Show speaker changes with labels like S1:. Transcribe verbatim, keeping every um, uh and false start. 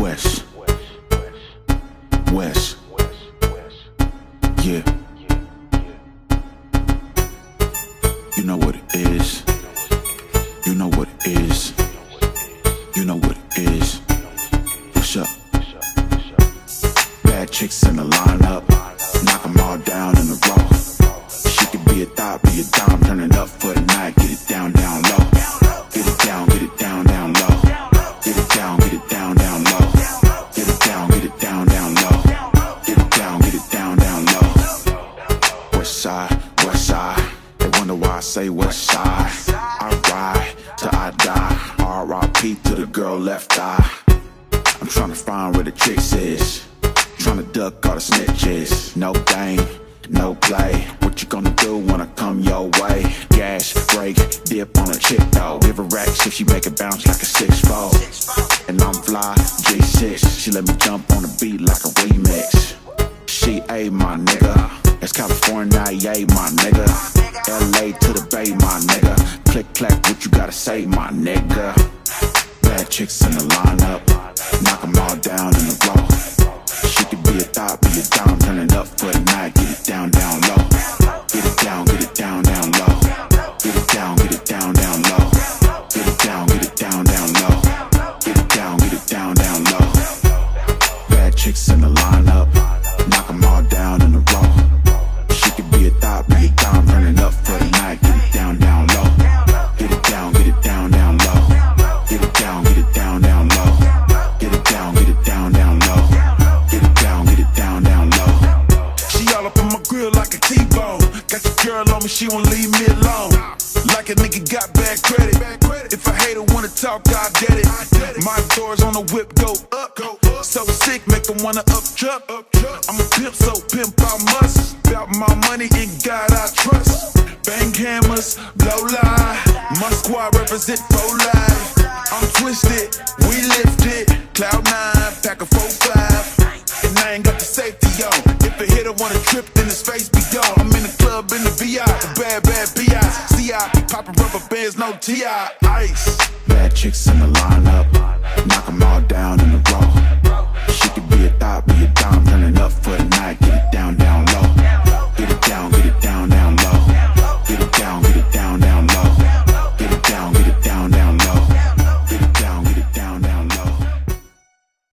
S1: West, West, yeah. You know what it is. You know what it is. You know what it is. What's up? Bad chicks in the lineup, knock 'em all down in a row. She could be a thought, be a dime, turn it up for the night. Get it down, down low. Get it down, get it down, down low. Get it down, get it down, down low. Get it down, get it down, down low. Get it down, get it down, down low. West side, west side. They wonder why I say west side. I ride till I die. R I P to the girl left eye. I'm tryna find where the chicks is. Tryna duck all the snitches. No game, no play. What you gonna do when I come your way? Gas, brake, dip on a chick though. Give her racks if she make it bounce like a six four. And I'm fly, G six. She let me jump on the beat like a remix. She A my nigga. That's California, yay my nigga. L A to the Bay my nigga. Click clack, what you gotta say my nigga? Bad chicks in the lineup, knock 'em all down in a row. She could be a thought, be a dime, turn it up for the night. Get it down, down low. Get it down, get it down, down low. Get it down, get it down, down low. Get it down, get it down, down low. Get it down, get it down, down low. Bad chicks in the lineup, knock 'em all down in a row. She could be a thought, be a dime, turn it up for the night. Get it down, down low. Get it down, get it down, down low. Get it down, get it down, down low. Get it down, get it down, down low. Get it down, get it down, down low. She all up on my grill like a T-bone. Got your girl on me, she won't leave me alone. Like a nigga got bad credit. If a hater wanna talk, I get it. My doors on the whip go up. So sick, make them wanna up truck. I'm a pimp, so pimp I must. About my money, in God I trust. Bang hammers, blow lie. My squad represent for life. I'm twisted, we lifted. Cloud nine, pack a four five. And I ain't got the safety on. If a hitter wanna trip, then his face be gone. I'm in the club in the V I, the bad, bad B I. C I, poppin' rubber bands, no T I. Ice. Bad chicks in the lineup,